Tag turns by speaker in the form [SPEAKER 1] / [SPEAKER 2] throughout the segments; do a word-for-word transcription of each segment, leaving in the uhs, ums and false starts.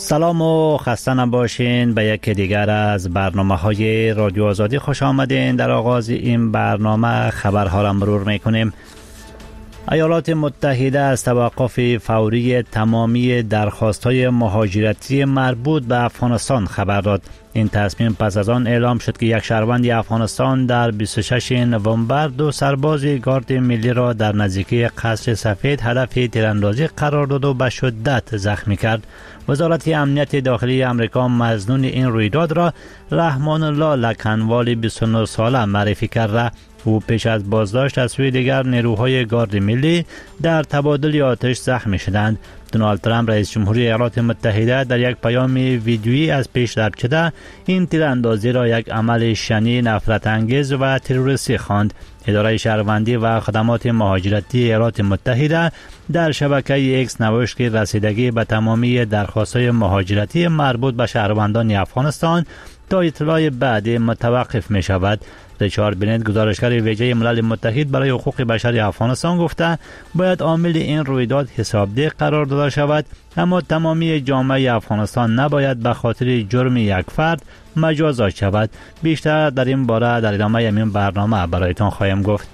[SPEAKER 1] سلام و خسته نباشین. به یک دیگر از برنامه های رادیو آزادی خوش آمدین. در آغاز این برنامه خبرها را مرور میکنیم. ایالات متحده از توقف فوری تمامی درخواست‌های مهاجرتی مربوط به افغانستان خبر داد. این تصمیم پس از آن اعلام شد که یک شهروند افغانستان در بیست و ششم نوامبر دو سرباز گارد ملی را در نزدیکی قصر سفید هدف تیراندازی قرار داد و به شدت زخمی کرد. وزارت امنیت داخلی امریکا مظنون این رویداد را رحمان الله لکنوال بیست و نه ساله معرفی کرده. او پیش از بازداشت از سوی دیگر نیروهای گارد ملی در تبادل آتش زخمی شدند. دونالد ترامپ رئیس جمهوری ایالات متحده در یک پیام ویدیویی از پیش درپچیده این تیراندازی را یک عمل شنی، نفرت انگیز و تروریستی خواند. اداره شهروندی و خدمات مهاجرتی ایالات متحده در شبکه ایکس نوشت که رسیدگی به تمامی درخواست‌های مهاجرتی مربوط به شهروندان افغانستان تا اطلاع بعدی متوقف می شود. ریچارد بنت گزارشگر ویژه ملل متحد برای حقوق بشر افغانستان گفته باید عامل این رویداد حسابدهی قرار داده شود، اما تمامی جامعه افغانستان نباید به خاطر جرم یک فرد مجازات شود. بیشتر در این باره در ادامه این برنامه برایتان خواهیم گفت.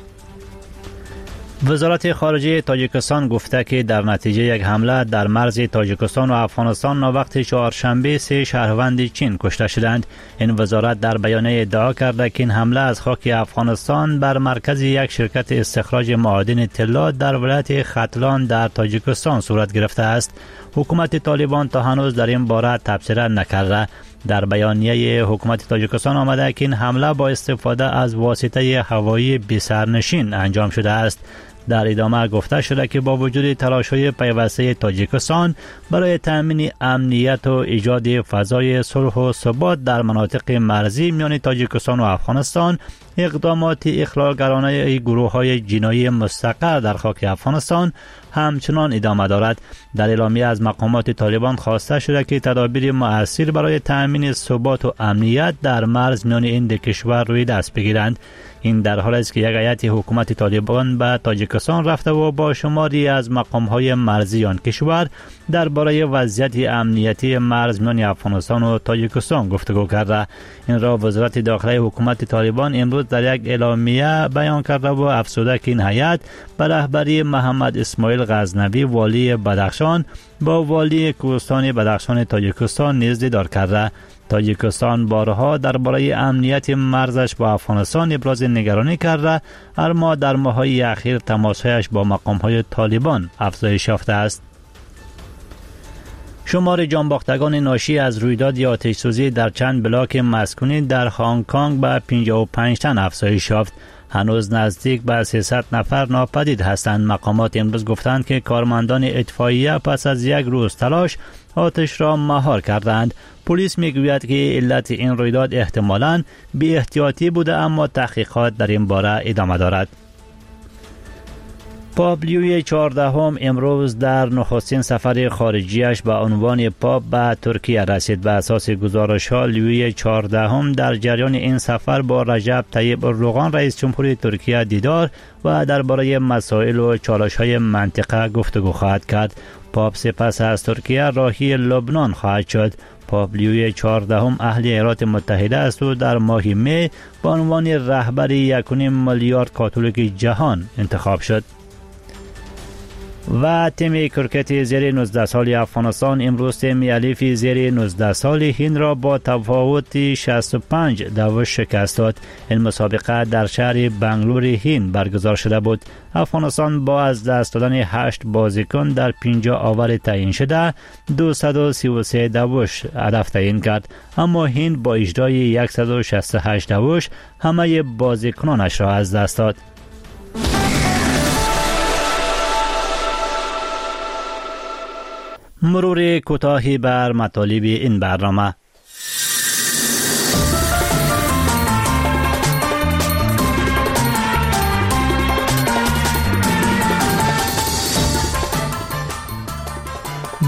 [SPEAKER 1] وزارت خارجه تاجیکستان گفته که در نتیجه یک حمله در مرز تاجیکستان و افغانستان وقت چهارشنبه سه شهروند چین کشته شدند. این وزارت در بیانیه ادعا کرده که این حمله از خاک افغانستان بر مرکز یک شرکت استخراج معادن طلا در ولایت ختلان در تاجیکستان صورت گرفته است. حکومت طالبان تا هنوز در این باره تبصره نکرده. در بیانیه حکومت تاجیکستان آمده که این حمله با استفاده از واسطه هوایی بی سرنشین انجام شده است. در ادامه گفته شده که با وجود تلاش‌های پیوسته تاجیکستان برای تأمین امنیت و ایجاد فضای صلح و ثبات در مناطق مرزی میان تاجیکستان و افغانستان، اقدامات اخلالگرانه گروه‌های جنایی مستقر در خاک افغانستان همچنان ادامه دارد. در اعلامیه از مقامات طالبان خواسته شده که تدابیر مؤثر برای تأمین ثبات و امنیت در مرز میان این دو کشور روی دست بگیرند. این در حالی است که یک هیئت حکومت طالبان به تاجیکستان رفته و با شماری از مقام‌های مرزی آن کشور درباره وضعیت امنیتی مرز میان افغانستان و تاجیکستان گفتگو کرده. این را وزارت داخلی حکومت طالبان امروز در یک اعلامیه بیان کرده و افزوده که این هیئت به رهبری محمد اسماعیل غزنوی والی بدخشان با والی کوهستان بدخشان تاجیکستان نیز دیدار کرده. تاجیکستان بارها درباره امنیت مرزش با افغانستان ابراز نگرانی کرده، اما در ماه‌های اخیر تماس‌هایش با مقام‌های طالبان افزایش یافته است. شمار جانباختگان ناشی از رویداد آتش‌سوزی در چند بلاک مسکونی در هنگ کنگ به پنجاه و پنج تن افزایش یافت. هنوز نزدیک به سیصد نفر ناپدید هستند. مقامات امروز گفتند که کارمندان اطفائیه پس از یک روز تلاش آتش را مهار کردند. پلیس میگوید که علت این رویداد احتمالاً بی احتیاطی بوده، اما تحقیقات در این باره ادامه دارد. پاپ لیوی چهاردهم امروز در نخستین سفر خارجیش به عنوان پاپ به ترکیه رسید. به اساس گزارش‌ها لیوی چهاردهم در جریان این سفر با رجب طیب اردوغان رئیس جمهوری ترکیه دیدار و درباره مسائل و چالش‌های منطقه گفتگو خواهد کرد. پاپ سپس از ترکیه راهی لبنان خواهد شد. پاپ لیوی چهاردهم اهل ایالات متحده است و در ماه می به عنوان رهبر یک و نیم میلیارد کاتولیک جهان انتخاب شد. و تیم کرکت زیر نوزده سال افغانستان امروز تیم الیف زیر نوزده سال هند را با تفاوت شصت و پنج دوش شکست داد. این مسابقه در شهر بنگلور هند برگزار شده بود. افغانستان با از دست دادن هشت بازیکن در پنجاه آور تعیین شده دویست و سی و سه دوش هدف تعیین کرد، اما هند با اجرای صد و شصت و هشت دوش همه بازیکنانش را از دست داد. مرور کوتاهی بر مطالب این برنامه.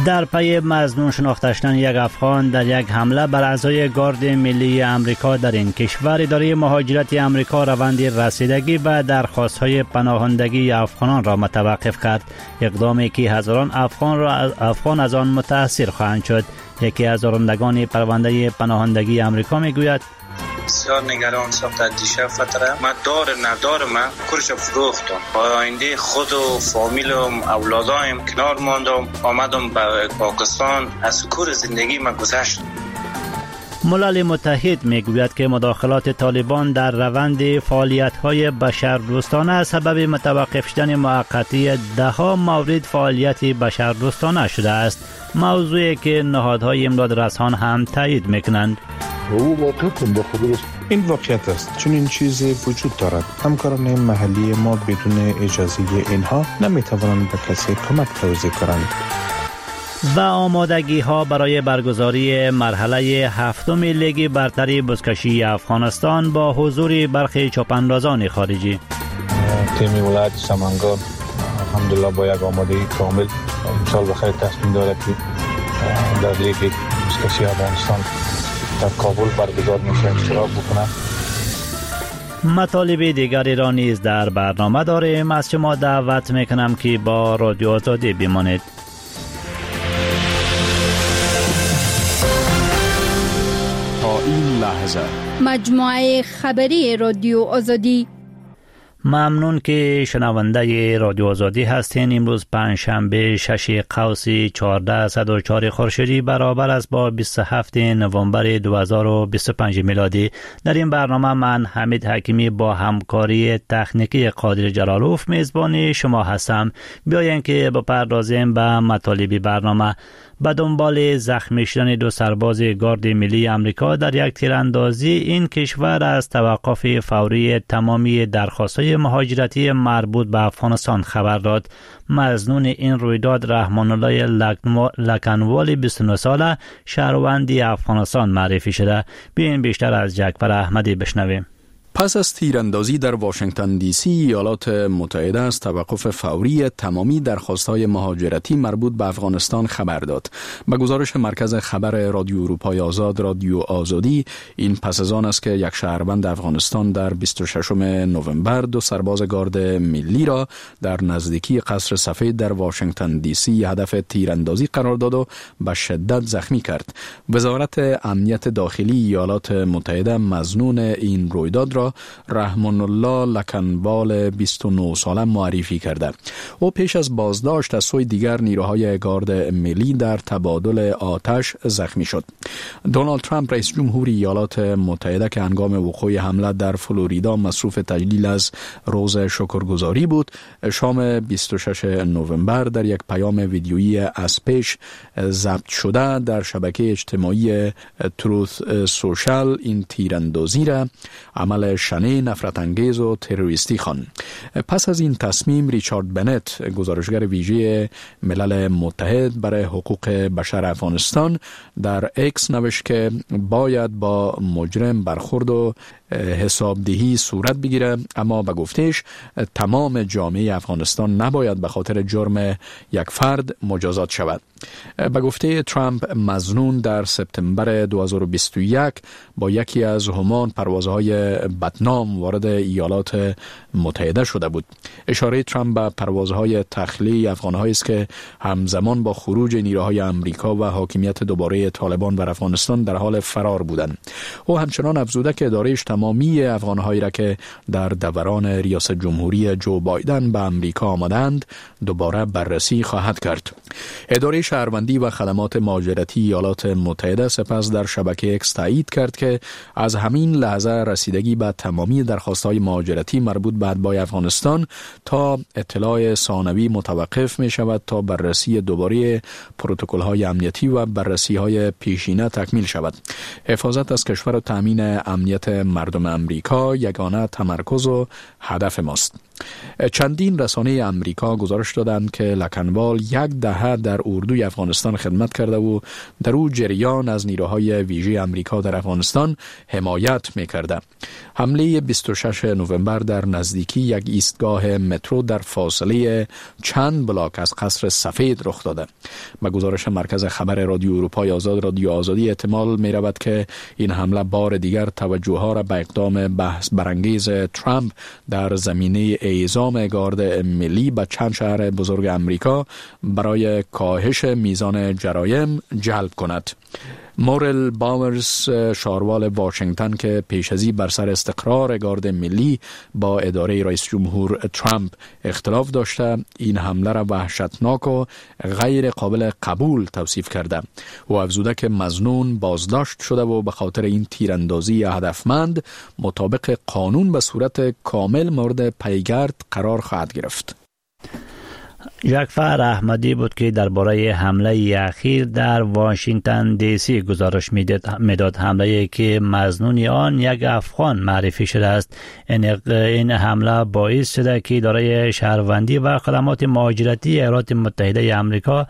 [SPEAKER 1] در پی مظنون شناخته شدن یک افغان در یک حمله بر اعضای گارد ملی امریکا در این کشور، اداره مهاجرت امریکا روند رسیدگی به درخواست‌های پناهندگی افغانان را متوقف کرد، اقدامی که هزاران افغان را افغان از آن متاثر خواهند شد. یکی از رانندگان پرونده پناهندگی امریکا میگوید:
[SPEAKER 2] بسیار نگران ساخته دیشب فتره من دار ندار من کرش فروختم، با آینده خود و فامیل و اولادایم کنار ماندم، آمدم به پاکستان، از کور زندگی من گذشت.
[SPEAKER 1] ملل متحد میگوید که مداخلات طالبان در روند فعالیت‌های بشردوستانه سبب متوقف شدن موقتی ده‌ها مورد فعالیت بشردوستانه شده است، موضوعی که نهادهای امداد رسان هم تایید میکنند.
[SPEAKER 3] این واقعیت است، چون این چیزی وجود دارد. همکاران محلی ما بدون اجازه اینها نمیتوانند به کسی کمک توزیع کنند.
[SPEAKER 1] و آمادگی ها برای برگزاری مرحله هفتم لیگ برتری بزکشی افغانستان با حضور برخی چاپاندازان خارجی.
[SPEAKER 4] تیم ولایت سمنگان الحمدلله با یک آمادگی کامل امسال بخیر تصمیم دارد که در لیگ بزکشی افغانستان در کابل برگزار میشه اشتراک بکنه.
[SPEAKER 1] مطالب دیگری را نیز در برنامه داریم. از شما دعوت میکنم که با رادیو آزادی بمانید.
[SPEAKER 5] تا این لحظه
[SPEAKER 6] مجموعه خبری رادیو آزادی.
[SPEAKER 1] ممنون که شنونده رادیو آزادی هستین. امروز پنجشنبه شش قوس چهارده صد و چهار خورشیدی برابر است با بیست و هفتم نوامبر دو هزار و بیست و پنج میلادی. در این برنامه من حمید حکیمی با همکاری تکنیکی قادر جلالوف میزبان شما هستم. بیاین که بپردازیم به مطالب برنامه. به دنبال زخمی شدن دو سرباز گارد ملی امریکا در یک تیراندازی، این کشور از توقف فوری تمامی درخواست‌های مهاجرتی مربوط به افغانستان خبر داد. مظنون این رویداد رحمان الله لکنوال بیست و نه ساله شهروند افغانستان معرفی شده. بیاین بیشتر از جعفر احمدی بشنویم.
[SPEAKER 5] پس از تیراندازی در واشنگتن دی سی، ایالات متحده از توقف فوری تمامی درخواست‌های مهاجرتی مربوط به افغانستان خبر داد. به گزارش مرکز خبر رادیو اروپای آزاد رادیو آزادی، این پس از آن است که یک شهروند افغانستان در بیست و ششم نوامبر دو سرباز گارد ملی را در نزدیکی قصر سفید در واشنگتن دی سی هدف تیراندازی قرار داد و به شدت زخمی کرد. وزارت امنیت داخلی ایالات متحده مظنون این رویداد را رحمان الله لکنوال بیست و نه ساله معرفی کرده. او پیش از بازداشت از سوی دیگر نیروهای گارد ملی در تبادل آتش زخمی شد. دونالد ترامپ رئیس جمهور ایالات متحده که هنگام وقوع حمله در فلوریدا مصروف تجلیل از روز شکرگزاری بود، شام بیست و ششم نوامبر در یک پیام ویدیویی از پیش ضبط شده در شبکه اجتماعی تروث سوشال این تیراندازی را عمل شنی نفرت انگیز و تروریستی خوان. پس از این تصمیم، ریچارد بنت، گزارشگر ویژه ملل متحد برای حقوق بشر افغانستان، در اکس نوشت که باید با مجرم برخورد و حسابدهی صورت بگیره، اما به گفتش تمام جامعه افغانستان نباید به خاطر جرم یک فرد مجازات شود. به گفته ترامپ، مظنون در سپتامبر دو هزار و بیست و یک با یکی از همان پروازهای بدنام وارد ایالات متحده شده بود. اشاره ترامپ به پروازهای تخلیه افغان‌هایی است که همزمان با خروج نیروهای امریکا و حاکمیت دوباره طالبان بر افغانستان در حال فرار بودند. او همچنان افزوده که اداره‌اش تمامی افغان‌هایی را که در دوران ریاست جمهوری جو بایدن به امریکا آمدند دوباره بررسی خواهد کرد. اداره شهروندی و خدمات مهاجرتی ایالات متحده سپس در شبکه اکس تایید کرد که از همین لحظه رسیدگی به تمامی درخواست‌های مهاجرتی مربوط به اتباع افغانستان تا اطلاع ثانوی متوقف می شود تا بررسی دوباره پروتکل‌های امنیتی و بررسی‌های پیشینه تکمیل شود. حفاظت از کشور و تامین امنیت مردم امریکا یگانه تمرکز و هدف ماست. چندین رسانه امریکا گزارش دادند که لکنوال یک دهه در اردوی افغانستان خدمت کرده و در او جریان از نیروهای ویژه امریکا در افغانستان حمایت می‌کرده. حمله بیست و ششم نوامبر در نزدیکی یک ایستگاه مترو در فاصله چند بلاک از قصر سفید رخ داده. به گزارش مرکز خبر رادیو اروپای آزاد رادیو آزادی احتمال می رود که این حمله بار دیگر توجه ها را به اقدام بحث برانگیز ترامپ در زمینه اعزام گارد ملی به چند شهر بزرگ امریکا برای کاهش میزان جرایم جلب کند. مورل باورز، شاروال واشنگتن که پیشازی بر سر استقرار گارد ملی با اداره رئیس جمهور ترامپ اختلاف داشته، این حمله را وحشتناک و غیر قابل قبول توصیف کرده و افزوده که مظنون بازداشت شده و به خاطر این تیراندازی هدفمند مطابق قانون به صورت کامل مورد پیگرد قرار خواهد گرفت.
[SPEAKER 1] جعفر احمدی بود که درباره حمله اخیر در واشنگتن دی سی گزارش میداد. حمله که مظنون آن یک افغان معرفی شده است. این حمله باعث شده که اداره شهروندی و خدمات مهاجرتی ایالات متحده آمریکا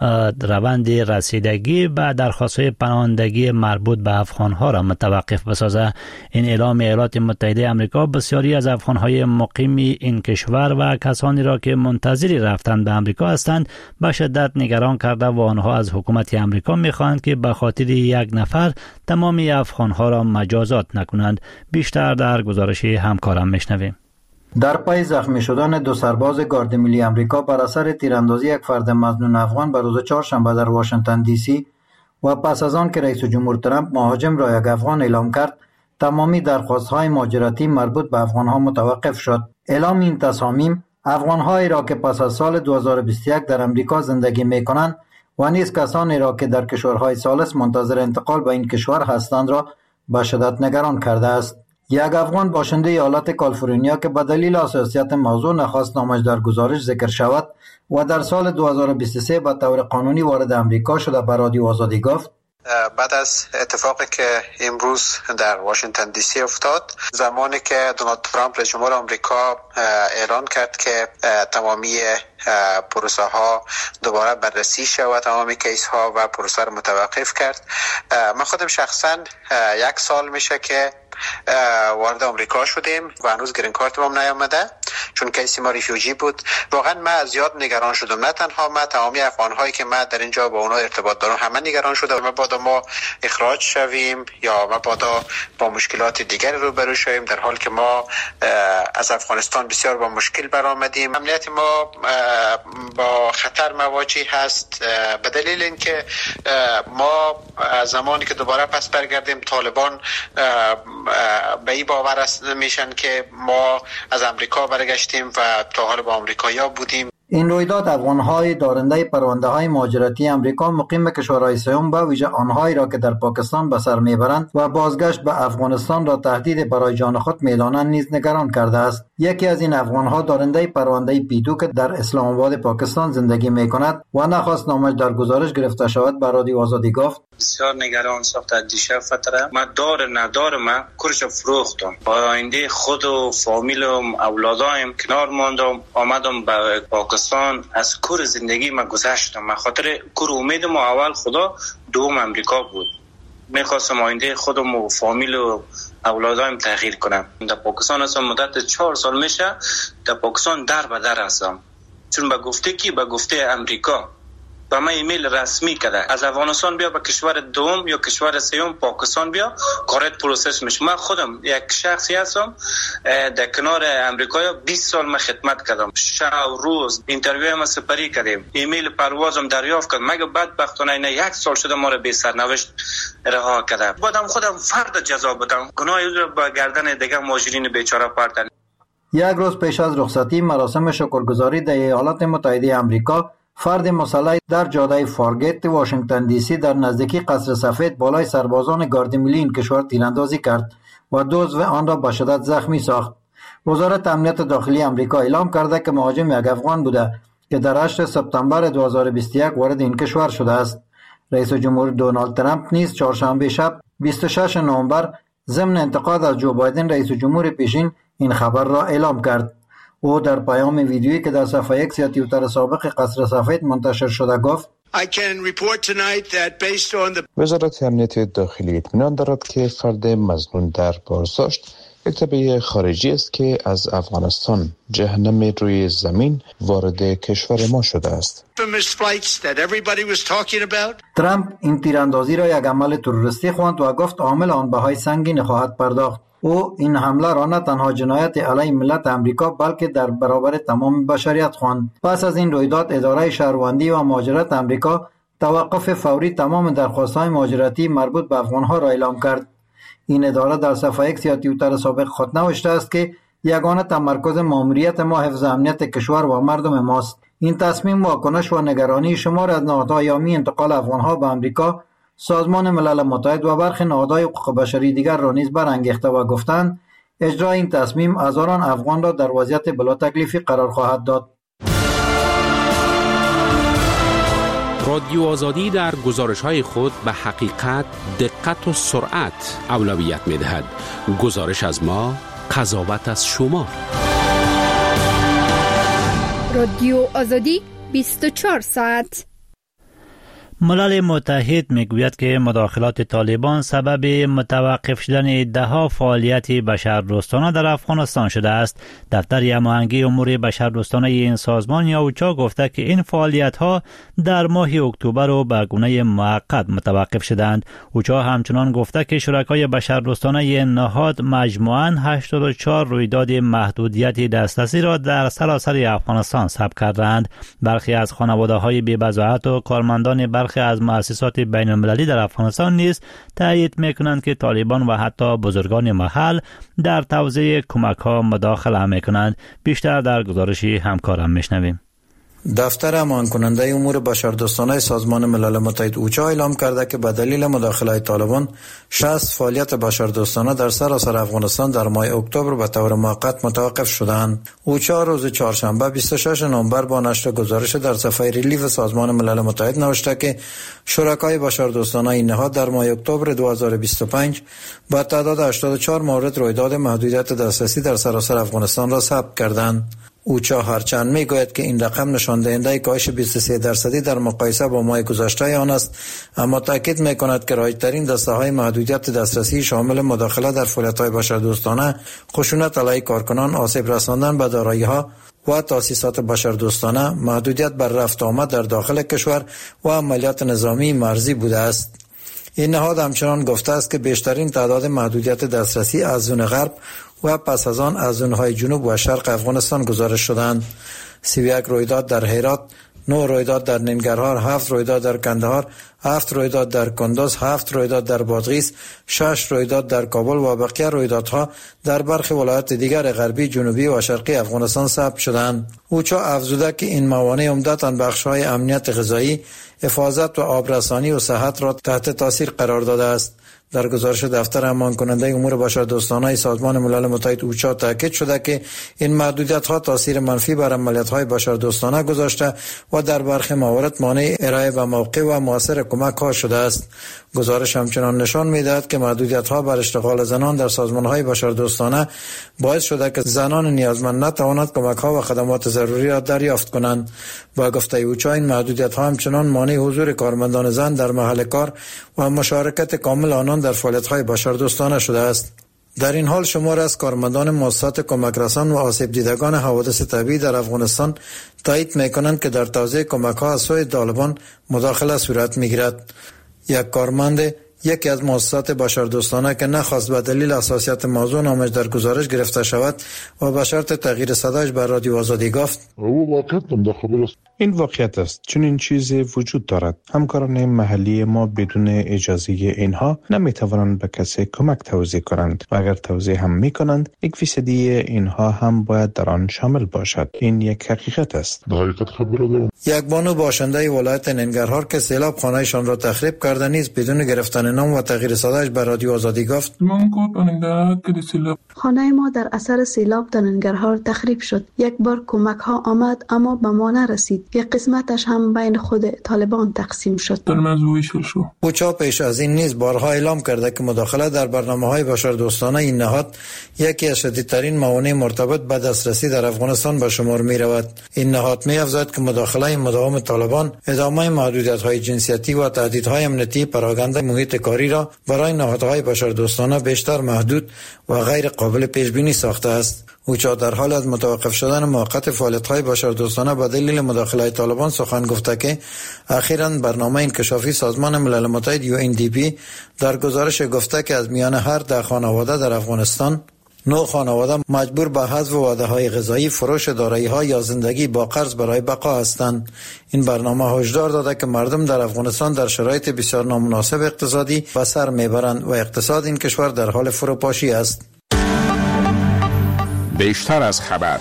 [SPEAKER 1] روند رسیدگی به درخواست‌های پناهندگی مربوط به افغان‌ها را متوقف بسازد. این اعلام ایالات متحده آمریکا بسیاری از افغان‌های مقیم این کشور و کسانی را که منتظر رفتن به آمریکا هستند به شدت نگران کرده و آنها از حکومت آمریکا می‌خواهند که به خاطر یک نفر تمامی افغان‌ها را مجازات نکنند. بیشتر در گزارش همکارم میشنویم.
[SPEAKER 7] در پای زخمی شدن دو سرباز گارد ملی آمریکا بر اثر تیراندازی یک فرد مظنون افغان بر روز چهارشنبه در واشنگتن دی سی و پس از آن که رئیس جمهور ترامپ مهاجم را یک افغان اعلام کرد، تمامی درخواست‌های مهاجرتی مربوط به افغان‌ها متوقف شد. اعلام این تصامیم افغان‌هایی را که پس از سال دو هزار و بیست و یک در آمریکا زندگی می‌کنند و نیز کسانی را که در کشورهای ثالث منتظر انتقال به این کشور هستند را به شدت نگران کرده است. یک افغان باشنده ایالت کالیفرنیا که به دلیل حساسیت موضوع نخواست نامش در گزارش ذکر شود و در سال دو هزار و بیست و سه به طور قانونی وارد امریکا شده به رادیو آزادی گفت:
[SPEAKER 8] بعد از اتفاقی که امروز در واشنگتن دی سی افتاد، زمانی که دونالد ترامپ رئیس جمهور آمریکا اعلان کرد که تمامی پروسه ها دوباره بررسی شود، تمامی کیس ها و پروسه رو متوقف کرد، من خودم شخصا یک سال میشه که وارد آمریکا شدیم و هنوز گرین کارت ما نیامده، چون کیس ما ریفیوجی بود. واقعا من زیاد نگران شدم، نه تنها من، تمامی افغان هایی که من در اینجا با اونها ارتباط دارم همه نگران شدم. ما بادا ما اخراج شویم یا ما بادا با مشکلات دیگری روبرو شویم، در حال که ما از افغانستان بسیار با مشکل برآمدیم. امنیت ما با خطر مواجه هست به دلیل اینکه ما زمانی که دوباره پس برگردیم، طالبان به این باور میشن که ما از امریکا برگشتیم و تا حال با آمریکایی‌ها بودیم.
[SPEAKER 7] این رویداد افغان‌های دارنده پرونده‌های مهاجرتی آمریکا مقیم کشورهای سوم، به ویژه آنهایی را که در پاکستان به سر میبرند و بازگشت به افغانستان را تهدید برای جان خود میدانند نیز نگران کرده است. یکی از این افغان‌ها دارنده پرونده پی دو که در اسلام آباد پاکستان زندگی میکند و نخواست نامش در گزارش گرفته شود به رادیو آزادی گفت:
[SPEAKER 2] بسیار نگران ساخته دیشب فتره. من دار ندار من کورش فروختم، با آینده خود و فامیلم اولادایم کنار ماندم، آمدم به پاکستان. از کور زندگی من گذشتم. من خاطر کور امیدم اول خدا، دوم امریکا بود. میخواستم آینده خودم و فامیل و اولادایم تغییر کنم. در پاکستان هستم مدت چهار سال میشه، در پاکستان در به در هستم، چون به گفته کی؟ به گفته امریکا با من ایمیل رسمی کرده از افغانستان بیا به کشور دوم یا کشور سوم پاکستان بیا، کارت پروسس میشه. من خودم یک شخصی هستم در کنار امریکا بیست سال من خدمت کردم، شب روز اینترویو ما سپری کردیم، ایمیل پروازم دریافت کردم، مگه بدبختانه نه یک سال شده ما رو بی سرنوشت رها کرده. بعدم خودم فرد جزا بدم، گناه رو با گردن دیگه مهاجرین بیچاره پردن.
[SPEAKER 7] یک روز پیش از رخصتی مراسم شکرگزاری در ایالات متحده آمریکا، فرد مسلح در جاده فارگیت واشنگتن دی سی در نزدیکی قصر سفید بالای سربازان گارد ملی این کشور تیراندازی کرد و دو عضو آن را به شدت زخمی ساخت. وزارت امنیت داخلی آمریکا اعلام کرده که مهاجم یک افغان بوده که در هشتم سپتامبر دو هزار و بیست و یک وارد این کشور شده است. رئیس جمهور دونالد ترامپ نیز چهارشنبه شب بیست و ششم نوامبر ضمن انتقاد از جو بایدن رئیس جمهور پیشین این خبر را اعلام کرد. او در پیام ویدیویی که در صفحه ایکس یا توییتر سابق قصر سفید منتشر شده گفت:
[SPEAKER 3] وزارت امنیت داخلی اطمینان دارد که فرد مظنون در بازداشت یک طبیعه خارجی است که از افغانستان جهنم روی زمین وارد کشور ما شده است.
[SPEAKER 7] ترامپ این تیراندازی را یک عمل تروریستی خواند و گفت عامل آن بهای سنگین خواهد پرداخت. او این حمله را نه تنها جنایت علیه ملت امریکا بلکه در برابر تمام بشریت خواند. پس از این رویداد اداره شهروندی و مهاجرت امریکا توقف فوری تمام درخواست‌های مهاجرتی مربوط به افغان‌ها را اعلام کرد. این اداره در صفحه اکس یا توییتر سابق خود نوشته است که یگانه تمرکز ماموریت ما حفظ امنیت کشور و مردم ماست. این تصمیم واکنش و نگرانی شمار از نهادهای حامی انتقال افغان‌ها به امریکا، سازمان ملل متحد و برخی نهادهای حقوق بشری دیگر را نیز برانگیخته و گفتند اجرای این تصمیم هزاران افغان را در وضعیت بلا تکلیفی قرار خواهد داد.
[SPEAKER 9] رادیو آزادی در گزارش‌های خود به حقیقت، دقت و سرعت اولویت می‌دهد. گزارش از ما، قضاوت از شما.
[SPEAKER 6] رادیو آزادی بیست و چهار ساعت.
[SPEAKER 1] ملل متحد میگوید که مداخلات طالبان سبب متوقف شدن ده‌ها فعالیت بشردوستانه در افغانستان شده است. دفتر هماهنگی امور بشردوستانه این سازمان یا اوچا گفته که این فعالیت‌ها در ماه اکتبر و به گونه موقت متوقف شدند. اوچا همچنان گفته که شرکای بشردوستانه این نهاد مجموعاً هشتاد و چهار رویداد محدودیت دسترسی را در سراسر افغانستان ثبت کردند. برخی از خانواده‌های بی‌بضاعت و کارمندان برخی از مؤسسات بین المللی در افغانستان نیز تایید میکنند که طالبان و حتی بزرگان محل در توزیع کمک ها مداخله میکنند. بیشتر در گزارش همکارم میشنویم.
[SPEAKER 7] دفتر امان کننده امور بشردوستانه سازمان ملل متحد اوچا اعلام کرده که به دلیل مداخله طالبان شصت فعالیت بشردوستانه در سراسر افغانستان در ماه اکتبر به طور موقت متوقف شدند. اوچا روز چهارشنبه بیست و شش نوامبر با نشر گزارش در صفحه ریلیف سازمان ملل متحد نوشته که شرکای بشردوستانه این نهاد در ماه اکتبر دو هزار و بیست و پنج با تعداد هشتاد و چهار مورد رویداد محدودیت دسترسی در سراسر افغانستان را ثبت کردند. اوچا هرچند میگوید که این رقم نشان دهنده کاهش بیست و سه درصدی در مقایسه با ماه گذشته آن است، اما تاکید میکند که رایج‌ترین دسته‌های محدودیت دسترسی شامل مداخله در فعالیت‌های بشردوستانه، خشونت علیه کارکنان، آسیب رساندن به دارایی‌ها و تأسیسات بشردوستانه، محدودیت بر رفت آمد در داخل کشور و عملیات نظامی مرزی بوده است. این نهاد همچنان گفته است که بیشترین تعداد محدودیت دسترسی از زون غرب و پس از آن از زونهای جنوب و شرق افغانستان گزارش شدند. سی و یک رویداد در هرات، نه رویداد در ننگرهار، هفت رویداد در کندهار، هفت رویداد در کندوز، هفت رویداد در بادغیس، شش رویداد در کابل و بقیه رویدادها در برخی ولایات دیگر غربی، جنوبی و شرقی افغانستان ثبت شدند. اوچا افزوده که این موانع عمدتاً بخش‌های امنیت غذایی، حفاظت و آبرسانی و صحت را تحت تاثیر قرار داده است. در گزارش دفتر امان کننده امور بشردوستانه سازمان ملل متحد اوچا تاکید شده که این محدودیت‌ها تاثیر منفی بر عملیات‌های بشردوستانه گذاشته و در برخی موارد مانع ارائه به موقع و مؤثر کمک‌ها شده است. گزارش همچنان نشان می‌دهد که محدودیت‌ها بر اشتغال زنان در سازمان‌های بشردوستانه باعث شده که زنان نیازمند نتوانند کمک‌ها و خدمات ضروری را دریافت کنند. با گفته اوچا این محدودیت‌ها همچنان مانع حضور کارمندان زن در محل کار و مشارکت کامل آنان در فعالیت‌های بشردوستانه شده است. در این حال شمار از کارمندان مؤسسات کمک رسان و آسیب دیدگان حوادث طبیعی در افغانستان تایید می‌کنند که در توزیع کمک‌ها از سوی طالبان مداخله صورت می‌گیرد. یک کارمند یکی از مؤسسات بشردوستانه که نخواست به دلیل حساسیت موضوع نامش در گزارش گرفته شود و به شرط تغییر صدایش بر رادیو آزادی گفت:
[SPEAKER 3] این واقعیت است، چون این چیزی وجود دارد. همکاران محلی ما بدون اجازه اینها نمیتوانند به کسی کمک توزیع کنند و اگر توزیع هم میکنند یک فیصدی اینها هم باید در آن شامل باشد. این یک حقیقت است.
[SPEAKER 7] یک بانو باشنده ولایت ننگرهار که سیلاب خانه‌شان را تخریب کرده نیز بدون گرفتن نام و تغییر صدایش بر رادیو آزادی گفت:
[SPEAKER 10] خانه ما در اثر سیلاب در ننگرهار تخریب شد. یک بار کمک ها آمد اما به ما نرسید. یک قسمتش هم بین خود طالبان تقسیم شد.
[SPEAKER 7] اوچا پیش از این نیز بارها اعلام کرده که مداخله در برنامه‌های بشردوستانه این نهاد یکی از شدیدترین موانع مرتبط به دسترسی در افغانستان به شمار می رود. این نهاد می افزاید که مداخله مداوم طالبان، ادامه محدودیت‌های جنسیتی و تهدیدهای امنیتی پراکنده محیط کاری را برای نهادهای بشردوستانه بیشتر محدود و غیر قابل پیش بینی ساخته است. اوچا در حال از متوقف شدن موقت فعالیت‌های بشردوستانه به دلیل مداخله طالبان سخن گفته که اخیراً برنامه انکشافی سازمان ملل متحد یو ان دی پی در گزارش گفته که از میان هر ده خانواده در افغانستان نه خانواده مجبور به حذف وعده‌های غذایی، فروش دارایی‌ها یا زندگی با قرض برای بقا هستند. این برنامه هشدار داده که مردم در افغانستان در شرایط بسیار نامناسب اقتصادی به سر میبرند و اقتصاد این کشور در حال فروپاشی است.
[SPEAKER 9] بیشتر از خبر.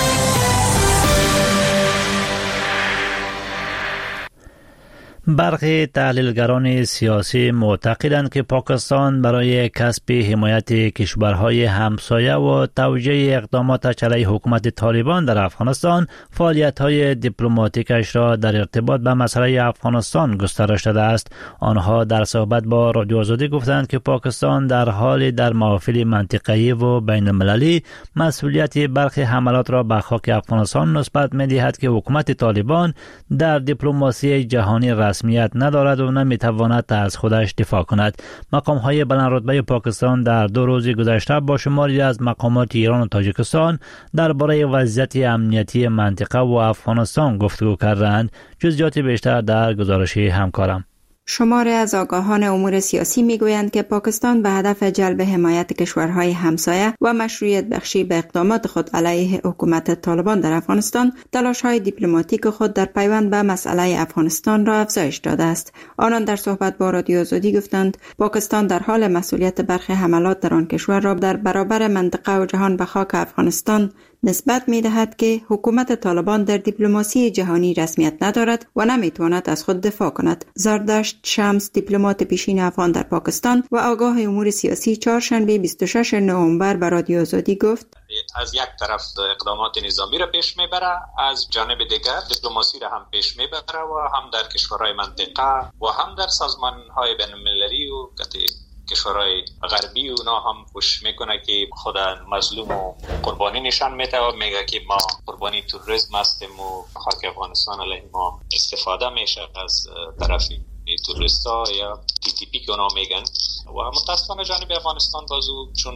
[SPEAKER 1] برخی تحلیلگران سیاسی معتقدند که پاکستان برای کسب حمایت کشورهای همسایه و توجیه اقدامات علیه حکومت طالبان در افغانستان فعالیت‌های دیپلماتیکش را در ارتباط به مسئله افغانستان گسترش داده است. آنها در صحبت با رادیو آزادی گفتند که پاکستان در حال در محافل منطقه‌ای و بین المللی مسئولیت برخی حملات را به خاک افغانستان نسبت می‌دهد که حکومت طالبان در دیپلماسی جهانی رسمیت ندارد و نمیتواند از خودش دفاع کند. مقام‌های بلندرتبه پاکستان در دو روز گذشته با شماری از مقامات ایران و تاجیکستان درباره وضعیت امنیتی منطقه و افغانستان گفتگو کردند. جزئیات بیشتر در گزارش همکارم.
[SPEAKER 11] شماری از آگاهان امور سیاسی میگویند که پاکستان به هدف جلب حمایت کشورهای همسایه و مشروعیت بخشی به اقدامات خود علیه حکومت طالبان در افغانستان تلاش‌های دیپلماتیک خود در پیوند به مسئله افغانستان را افزایش داده است. آنان در صحبت با رادیو آزادی گفتند پاکستان در حال مسئولیت برخی حملات در آن کشور را در برابر منطقه و جهان به خاک افغانستان نسبت می دهد که حکومت طالبان در دیپلماسی جهانی رسمیت ندارد و نمی تواند از خود دفاع کند. زردشت شمس، دیپلمات پیشین افغان در پاکستان و آگاه امور سیاسی، چهارشنبه بیست و ششم نوامبر به رادیو آزادی گفت:
[SPEAKER 12] از یک طرف اقدامات نظامی را پیش میبره، از جانب دیگر دیپلماسی را هم پیش میبره و هم در کشورهای منطقه و هم در سازمان‌های بین‌المللی و کشورهای غربی اونا هم پوش میکنه که خود مظلوم و قربانی نشان میده و میگه که ما قربانی تروریسم هستیم و خاک افغانستان علیه ما استفاده میشه از طرف توریستا یا تی تی پی که اونا میگن. و متاسفانه جانب افغانستان بازو چون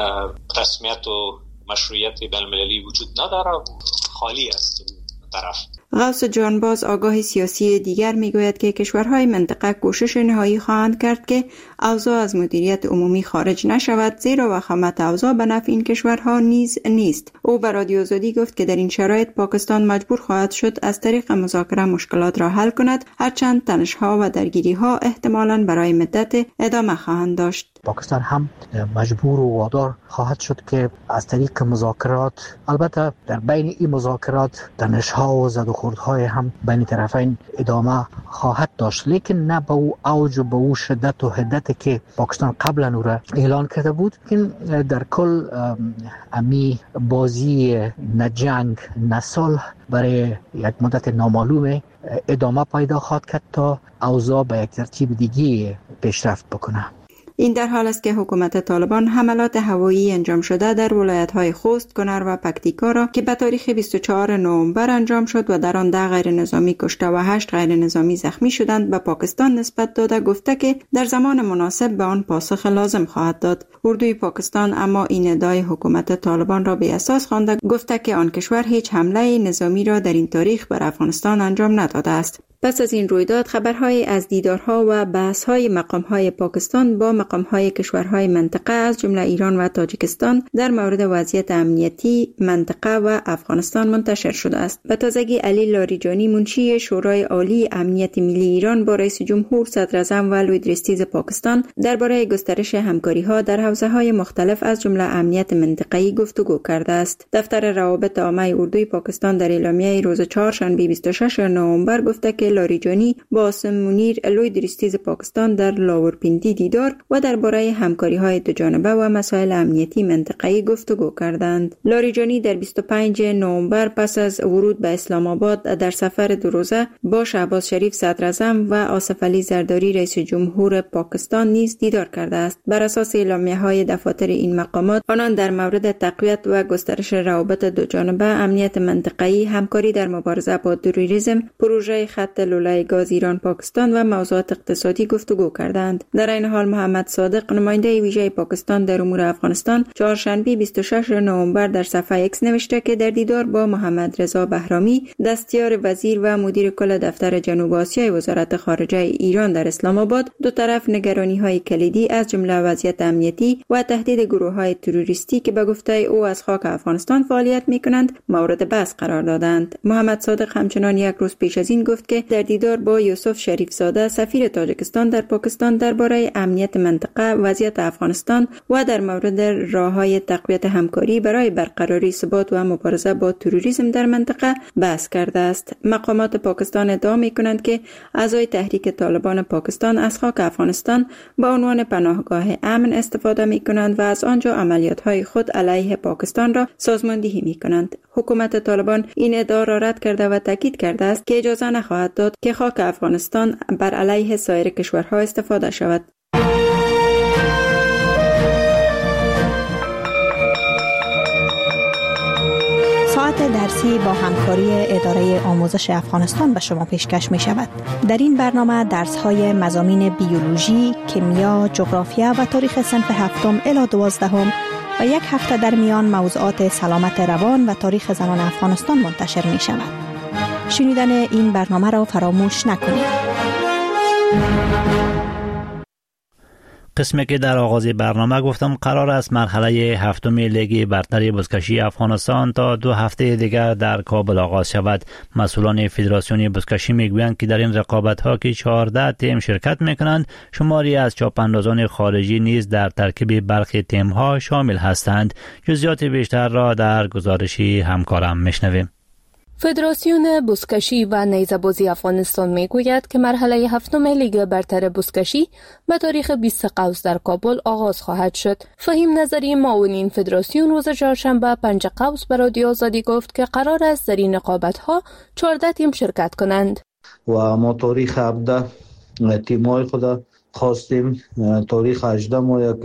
[SPEAKER 12] رسمیت و مشروعیت بین‌المللی وجود نداره و خالی است طرف.
[SPEAKER 11] غوث جانباز، آگاه سیاسی دیگر، میگوید که کشورهای منطقه کوشش نهایی خواهند کرد که اوضاع از مدیریت عمومی خارج نشود، زیرا وخامت اوضاع به نفع این کشورها نیز نیست. او به رادیو آزادی گفت که در این شرایط پاکستان مجبور خواهد شد از طریق مذاکره مشکلات را حل کند، هرچند تنش‌ها و درگیری‌ها احتمالاً برای مدت ادامه خواهند داشت.
[SPEAKER 13] پاکستان هم مجبور و وادار خواهد شد که از طریق مذاکرات، البته در بین این مذاکرات تنش‌ها و زد و خوردهای هم بین طرفین ادامه خواهد داشت، لیکن نه به او اوج و به او شدت و حدت که پاکستان قبلا او را اعلان کرده بود. که در کل امی بازی نه جنگ نه صلح برای یک مدت نامعلوم ادامه پیدا خواهد کرد تا اوضاع به یک ترتیب دیگه پیشرفت بکنه.
[SPEAKER 11] این در حال است که حکومت طالبان حملات هوایی انجام شده در ولایت‌های خوست، کنر و پکتیکا را که به تاریخ بیست و چهارم نوامبر انجام شد و در آن ده غیر نظامی کشته و هشت غیر نظامی زخمی شدند به پاکستان نسبت داده، گفته که در زمان مناسب به آن پاسخ لازم خواهد داد. اردوی پاکستان اما این ادعای حکومت طالبان را بی اساس خوانده، گفته که آن کشور هیچ حمله نظامی را در این تاریخ بر افغانستان انجام نداده است. پس از این رویداد خبرهای از دیدارها و بحث‌های مقام‌های پاکستان با مقام‌های کشورهای منطقه از جمله ایران و تاجیکستان در مورد وضعیت امنیتی منطقه و افغانستان منتشر شده است. به تازگی علی لاریجانی، منشی شورای عالی امنیت ملی ایران، با رئیس جمهور، صدراعظم و لویدرستیز پاکستان درباره گسترش همکاری‌ها در حوزه‌های مختلف از جمله امنیت منطقه‌ای گفتگو کرده است. دفتر روابط عامه اردوی پاکستان در اعلامیه روز چهارشنبه بیست و ششم نوامبر گفته که لاریجانی با عاصم منیر، لویدرستیز پاکستان در لاورپینتی دیدار و درباره همکاری‌های دوجانبه و مسائل امنیتی منطقه‌ای گفتگو کردند. لاریجانی در بیست و پنجم نوامبر پس از ورود به اسلام آباد در سفر دو روزه با شهباز شریف صدراعظم و آصف علی زرداری رئیس جمهور پاکستان نیز دیدار کرده است. بر اساس اعلامیه‌های دفاتر این مقامات، آنان در مورد تقویت و گسترش روابط دوجانبه، امنیت منطقه‌ای، همکاری در مبارزه با تروریسم، پروژه خط وضعیت لوله گاز ایران پاکستان و موضوعات اقتصادی گفتگو کردند. در این حال محمد صادق نماینده ویژه پاکستان در امور افغانستان چهارشنبه بیست و ششم نوامبر در صفحه ایکس نوشته که در دیدار با محمد رضا بهرامی دستیار وزیر و مدیر کل دفتر جنوب آسیای وزارت خارجه ایران در اسلام آباد دو طرف نگرانی‌های کلیدی از جمله وضعیت امنیتی و تهدید گروه‌های تروریستی که به گفته او از خاک افغانستان فعالیت می‌کنند مورد بحث قرار دادند. محمد صادق همچنان یک روز پیش از این گفت که در دیدار با یوسف شریف زاده سفیر تاجیکستان در پاکستان درباره امنیت منطقه، وضعیت افغانستان و در مورد راه‌های تقویت همکاری برای برقراری ثبات و مبارزه با تروریسم در منطقه بحث کرده است. مقامات پاکستان ادعا می‌کنند که اعضای تحریک طالبان پاکستان از خاک افغانستان به عنوان پناهگاه امن استفاده می‌کنند و از آنجا عملیات‌های خود علیه پاکستان را سازماندهی می‌کنند. حکومت طالبان این ادعا را رد کرده و تاکید کرده است که اجازه نخواهد داد که خاک افغانستان بر علیه سایر کشورها استفاده شود.
[SPEAKER 14] ساعت درسی با همکاری اداره آموزش افغانستان به شما پیشکش می شود. در این برنامه درس‌های مضامین بیولوژی، کیمیا، جغرافیا و تاریخ صنف هفتم الی دوازدهم و یک هفته در میان موضوعات سلامت روان و تاریخ زنان افغانستان منتشر می شود. شنیدن این برنامه را فراموش نکنید.
[SPEAKER 1] قسمی که در آغاز برنامه گفتم قرار است مرحله هفتم لیگ برتر بزکشی افغانستان تا دو هفته دیگر در کابل آغاز شود. مسئولان فدراسیون بزکشی میگویند که در این رقابت‌ها که چهارده تیم شرکت میکنند شماری از چاپاندازان خارجی نیز در ترکیب برخی تیم‌ها شامل هستند. جزئیات بیشتر را در گزارشی همکارم میشنویم.
[SPEAKER 15] فدراسیون بزکشی و نیزه‌بازی افغانستان میگوید که مرحله هفتم لیگ برتر بزکشی به تاریخ بیست قوس در کابل آغاز خواهد شد. فهیم نظری معاون این فدراسیون روز چهارشنبه پنج قوس به رادیو آزادی گفت که قرار است در این رقابت‌ها چهارده تیم شرکت کنند.
[SPEAKER 16] و ما تاریخ هفده تیم‌های خود خواستیم، تاریخ هجده ما یک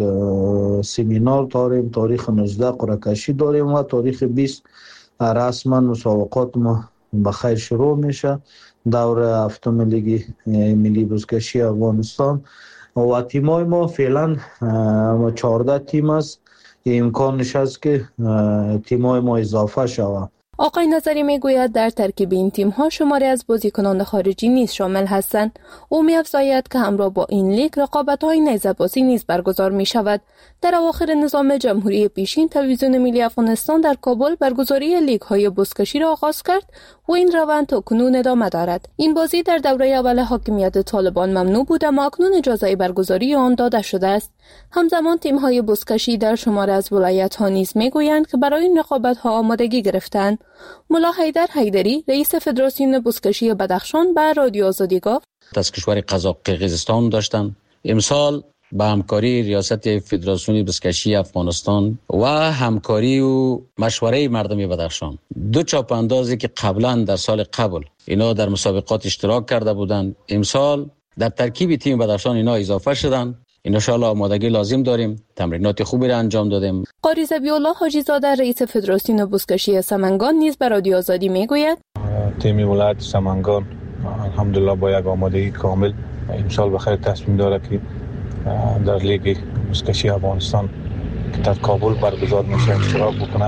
[SPEAKER 16] سمینار داریم، تاریخ نوزده قرعه کشی داریم و تاریخ بیست رسما مسابقات ما بخیر شروع میشه. دور هفتم لیگ ملی بزکشی افغانستان و تیمای ما فعلا چهارده تیم است. امکانش هست که تیمای ما اضافه شود.
[SPEAKER 15] آقای نظری میگوید در ترکیب این تیم‌ها شماری از بازیکنان خارجی نیز شامل هستند. او می‌افزاید که همراه با این لیگ رقابت‌های نیزه‌بازی نیز برگزار می‌شود. در اواخر نظام جمهوری پیشین تلویزیون ملی افغانستان در کابل برگزاری لیگ‌های بزکشی را آغاز کرد و این روند تاکنون ادامه دارد. این بازی در دوره اول حاکمیت طالبان ممنوع بود اما اکنون اجازه برگزاری آن داده شده است. همزمان تیم‌های بزکشی در شمار از ولایت‌ها نیز می‌گویند که برای این رقابت‌ها آمادگی گرفتند. ملا حیدر حیدری رئیس فدراسیون بزکشی بدخشان به رادیو آزادی گفت
[SPEAKER 17] از کشور قزاق قرقیزستان داشتن. امسال با همکاری ریاست فدراسیون بزکشی افغانستان و همکاری و مشوره مردم بدخشان دو چاپ اندازی که قبلا در سال قبل اینا در مسابقات اشتراک کرده بودند امسال در ترکیب تیم بدخشان اینا اضافه شدند. ان شاءالله آمادگی لازم داریم، تمرینات خوبی را انجام دادیم.
[SPEAKER 15] قاری ذبیح‌الله حاجی زاده رئیس فدراسیون بزکشی سمنگان نیز به رادیو آزادی میگوید
[SPEAKER 4] تیم ولایت سمنگان الحمدلله با یک آمادگی کامل امسال بخیر تصمیم داره که در لیگ بزکشی افغانستان که در کابل برگزار میشه اشتراک بکنه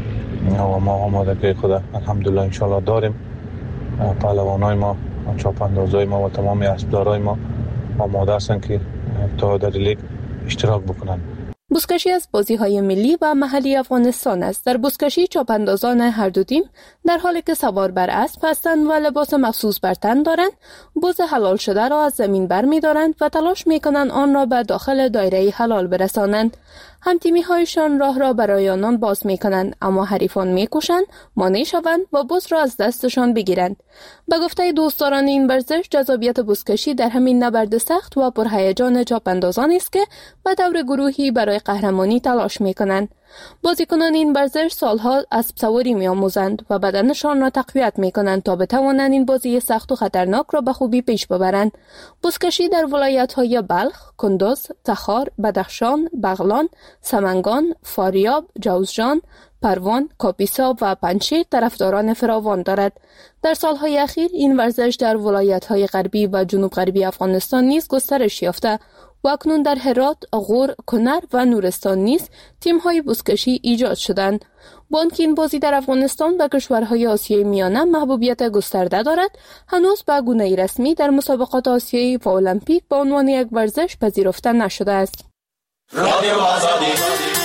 [SPEAKER 4] و ما آمادگی خود الحمدلله ان شاءالله داریم. پهلوانای ما، چاپاندازای ما و تمام اسبدارای ما آماده هستند که تا در لیگ اشتراک بکنند.
[SPEAKER 15] بزکشی از بازی‌های ملی و محلی افغانستان است. در بزکشی چاپاندازان هر دو تیم در حالی که سوار بر اسب هستند و لباس مخصوص بر تن دارند، بز حلال شده را از زمین برمی‌دارند و تلاش می‌کنند آن را به داخل دایره حلال برسانند. هم تیمی‌هایشان راه را برای آنان باز می‌کنند اما حریفان می‌کوشند مانع شوند و بز را از دستشان بگیرند. به گفته دوستداران این ورزش جذابیت بزکشی در همین نبرد سخت و پرهیجان چاپاندازان است که به دور گروهی برای قهرمانی تلاش می کنند. بازیکنان این ورزش سالها اسب سواری می آموزند و بدنشان را تقویت می کنند تا بتوانند این بازی سخت و خطرناک را به خوبی پیش ببرند. بزکشی در ولایت‌های بلخ، کندوز، تخار، بدخشان، بغلان، سمنگان، فاریاب، جوزجان، پروان، کاپیسا و پنجشیر طرفداران فراوان دارد. در سالهای اخیر این ورزش در ولایت‌های غربی و جنوب غربی افغانستان نیز گسترش یافته و اکنون در هرات، غور، کنر و نورستان نیز تیم‌های بزکشی ایجاد شدند. با آنکه این بازی در افغانستان و کشورهای آسیای میانه محبوبیت گسترده دارد، هنوز به گونه رسمی در مسابقات آسیایی و المپیک به عنوان یک ورزش پذیرفته نشده است. رادیو آزادی